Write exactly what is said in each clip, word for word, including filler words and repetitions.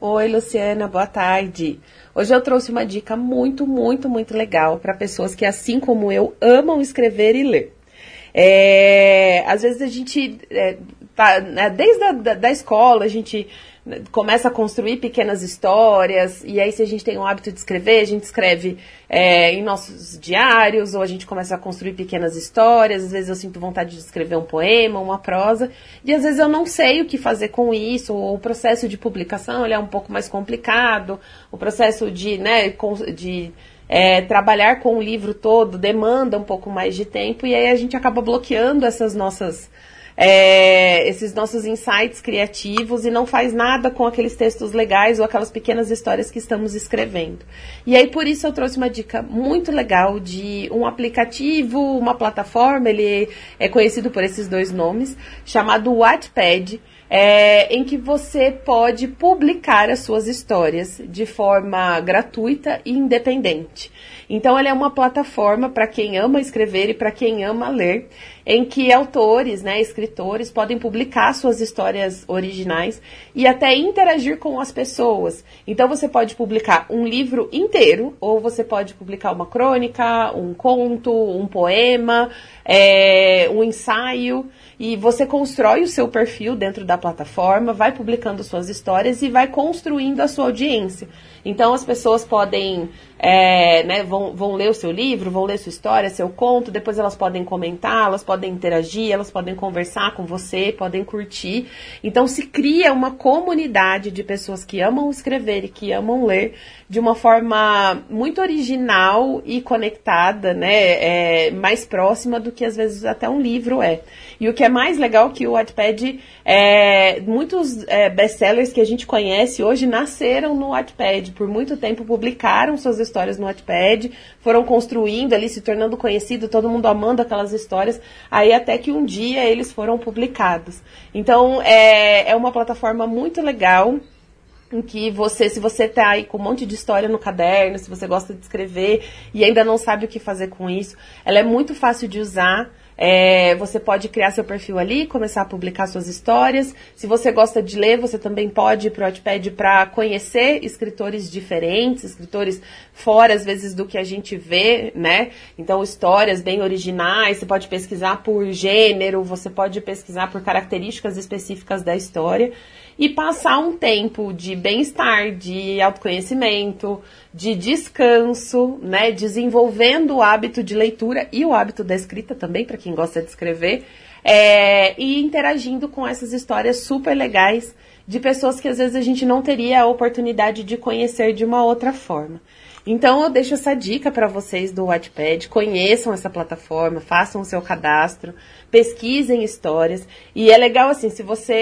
Oi, Luciana, boa tarde. Hoje eu trouxe uma dica muito, muito, muito legal para pessoas que, assim como eu, amam escrever e ler. É, às vezes a gente, é, tá, né, desde a da, da escola, a gente começa a construir pequenas histórias, e aí se a gente tem o hábito de escrever, a gente escreve é, em nossos diários, ou a gente começa a construir pequenas histórias. Às vezes eu sinto vontade de escrever um poema, uma prosa, e às vezes eu não sei o que fazer com isso, ou o processo de publicação ele é um pouco mais complicado, o processo de, né, de É, trabalhar com o livro todo demanda um pouco mais de tempo, e aí a gente acaba bloqueando essas nossas, é, esses nossos insights criativos e não faz nada com aqueles textos legais ou aquelas pequenas histórias que estamos escrevendo. E aí por isso eu trouxe uma dica muito legal de um aplicativo, uma plataforma, ele é conhecido por esses dois nomes, chamado Wattpad. É, em que você pode publicar as suas histórias de forma gratuita e independente. Então, ela é uma plataforma para quem ama escrever e para quem ama ler, em que autores, né, escritores, podem publicar suas histórias originais e até interagir com as pessoas. Então, você pode publicar um livro inteiro, ou você pode publicar uma crônica, um conto, um poema, é, um ensaio, e você constrói o seu perfil dentro da plataforma, vai publicando suas histórias e vai construindo a sua audiência. Então, as pessoas podem, é, né, vão, vão ler o seu livro, vão ler sua história, seu conto, depois elas podem comentar, elas podem interagir, elas podem conversar com você, podem curtir. Então, se cria uma comunidade de pessoas que amam escrever e que amam ler de uma forma muito original e conectada, né, é, mais próxima do que às vezes até um livro é. E o que é mais legal que o Wattpad, é, muitos é, best-sellers que a gente conhece hoje nasceram no Wattpad. Por muito tempo publicaram suas histórias no Wattpad, foram construindo ali, se tornando conhecido, todo mundo amando aquelas histórias, aí até que um dia eles foram publicados. Então, é, é uma plataforma muito legal, em que você, se você tá aí com um monte de história no caderno, se você gosta de escrever e ainda não sabe o que fazer com isso, ela é muito fácil de usar. É, você pode criar seu perfil ali, começar a publicar suas histórias. Se você gosta de ler, você também pode ir para o Wattpad para conhecer escritores diferentes, escritores fora, às vezes, do que a gente vê, né? Então, histórias bem originais, você pode pesquisar por gênero, você pode pesquisar por características específicas da história e passar um tempo de bem-estar, de autoconhecimento, de descanso, né, desenvolvendo o hábito de leitura e o hábito da escrita também, para quem gosta de escrever, é, e interagindo com essas histórias super legais de pessoas que às vezes a gente não teria a oportunidade de conhecer de uma outra forma. Então eu deixo essa dica para vocês do Wattpad, conheçam essa plataforma, façam o seu cadastro, pesquisem histórias, e é legal assim, se você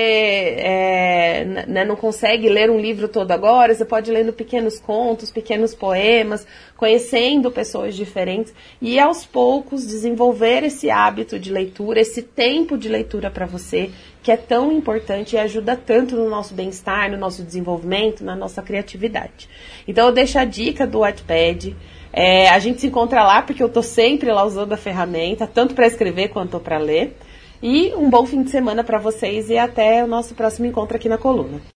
é, né, não consegue ler um livro todo agora, você pode ir lendo pequenos contos, pequenos poemas, conhecendo pessoas diferentes, e aos poucos desenvolver esse hábito de leitura, esse tempo de leitura para você, que é tão importante e ajuda tanto no nosso bem-estar, no nosso desenvolvimento, na nossa criatividade. Então eu deixo a dica do Wattpad. É, a gente se encontra lá porque eu tô sempre lá usando a ferramenta, tanto para escrever quanto para ler. E um bom fim de semana para vocês e até o nosso próximo encontro aqui na coluna.